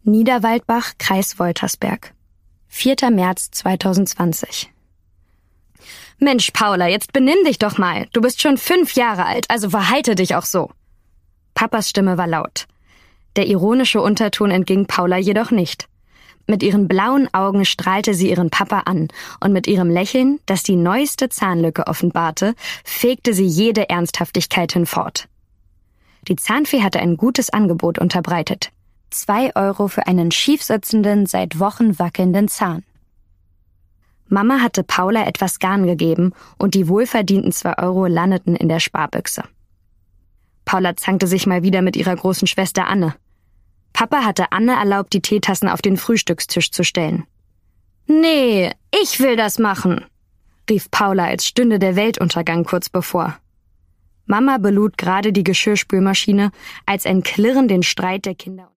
Niederwaldbach, Kreis Woltersberg. 4. März 2020. Mensch, Paula, jetzt benimm dich doch mal. Du bist schon 5 Jahre alt, also verhalte dich auch so. Papas Stimme war laut. Der ironische Unterton entging Paula jedoch nicht. Mit ihren blauen Augen strahlte sie ihren Papa an und mit ihrem Lächeln, das die neueste Zahnlücke offenbarte, fegte sie jede Ernsthaftigkeit hinfort. Die Zahnfee hatte ein gutes Angebot unterbreitet. 2 Euro für einen schiefsitzenden, seit Wochen wackelnden Zahn. Mama hatte Paula etwas Garn gegeben und die wohlverdienten 2 Euro landeten in der Sparbüchse. Paula zankte sich mal wieder mit ihrer großen Schwester Anne. Papa hatte Anne erlaubt, die Teetassen auf den Frühstückstisch zu stellen. »Nee, ich will das machen«, rief Paula, als stünde der Weltuntergang kurz bevor. Mama belud gerade die Geschirrspülmaschine, als ein Klirren den Streit der Kinder